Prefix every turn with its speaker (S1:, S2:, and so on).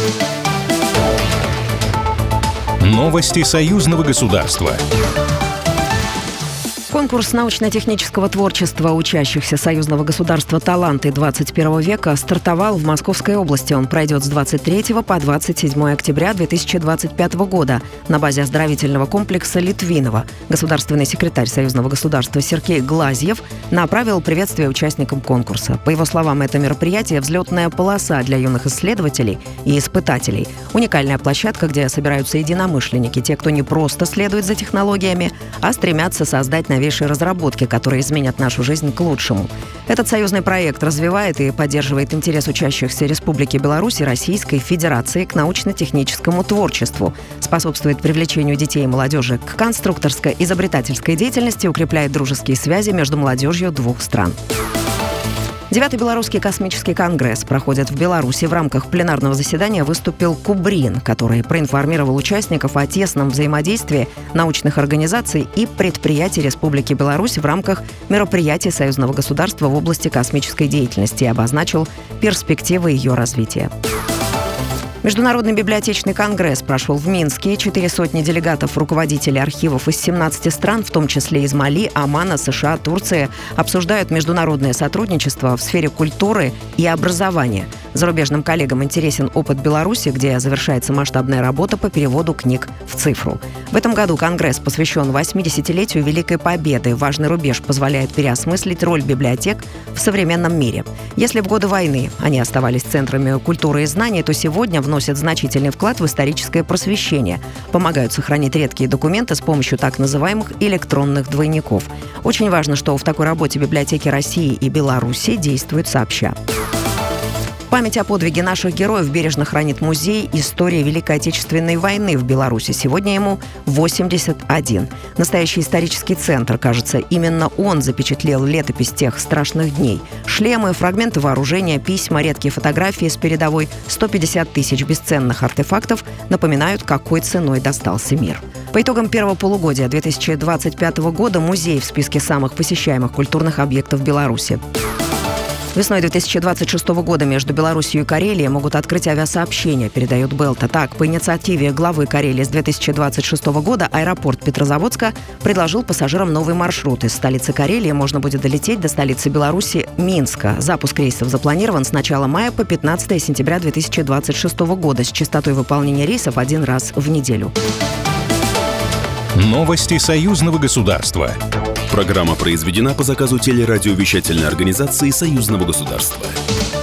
S1: Новости союзного государства.
S2: Конкурс научно-технического творчества учащихся союзного государства «Таланты 21 века» стартовал в Московской области. Он пройдет с 23 по 27 октября 2025 года на базе оздоровительного комплекса Литвинова. Государственный секретарь союзного государства Сергей Глазьев направил приветствие участникам конкурса. По его словам, это мероприятие – взлетная полоса для юных исследователей и испытателей. Уникальная площадка, где собираются единомышленники, те, кто не просто следует за технологиями, а стремятся создать новейшие разработки, которые изменят нашу жизнь к лучшему. Этот союзный проект развивает и поддерживает интерес учащихся Республики Беларусь и Российской Федерации к научно-техническому творчеству, способствует привлечению детей и молодежи к конструкторско-изобретательской деятельности, укрепляет дружеские связи между молодежью двух стран. 9-й Белорусский космический конгресс проходит в Беларуси. В рамках пленарного заседания выступил Кубрин, который проинформировал участников о тесном взаимодействии научных организаций и предприятий Республики Беларусь в рамках мероприятий союзного государства в области космической деятельности и обозначил перспективы ее развития. Международный библиотечный конгресс прошел в Минске. 400 делегатов, руководителей архивов из 17 стран, в том числе из Мали, Омана, США, Турции, обсуждают международное сотрудничество в сфере культуры и образования. Зарубежным коллегам интересен опыт Беларуси, где завершается масштабная работа по переводу книг в цифру. В этом году конгресс посвящен 80-летию Великой Победы. Важный рубеж позволяет переосмыслить роль библиотек в современном мире. Если в годы войны они оставались центрами культуры и знаний, то сегодня вносят значительный вклад в историческое просвещение, помогают сохранить редкие документы с помощью так называемых электронных двойников. Очень важно, что в такой работе библиотеки России и Беларуси действуют сообща. Память о подвиге наших героев бережно хранит музей истории Великой Отечественной войны в Беларуси. Сегодня ему 81. Настоящий исторический центр, кажется, именно он запечатлел летопись тех страшных дней. Шлемы, фрагменты вооружения, письма, редкие фотографии с передовой, 150 тысяч бесценных артефактов напоминают, какой ценой достался мир. По итогам первого полугодия 2025 года музей в списке самых посещаемых культурных объектов Беларуси. Весной 2026 года между Беларусью и Карелией могут открыть авиасообщение, передает Белта. Так, по инициативе главы Карелии с 2026 года аэропорт Петрозаводска предложил пассажирам новый маршрут. Из столицы Карелии можно будет долететь до столицы Беларуси Минска. Запуск рейсов запланирован с начала мая по 15 сентября 2026 года с частотой выполнения рейсов один раз в неделю.
S1: Новости союзного государства.
S3: Программа произведена по заказу телерадиовещательной организации союзного государства.